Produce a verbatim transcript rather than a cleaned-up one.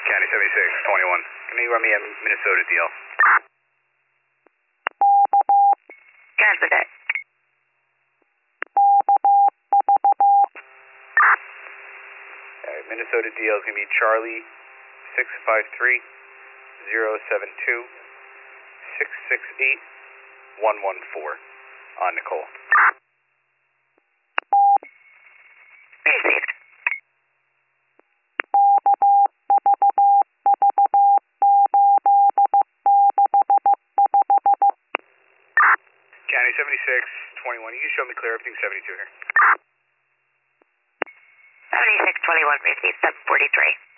County seventy-six twenty-one. Can you run me a Minnesota deal? Cancel that. Alright, Minnesota deal is going to be Charlie six five three zero seven two six six eight one one four on Nicole. Received. County seventy-six twenty-one. You can show me clear. Everything's seventy-two here. seventy-six twenty-one, received seven forty-three.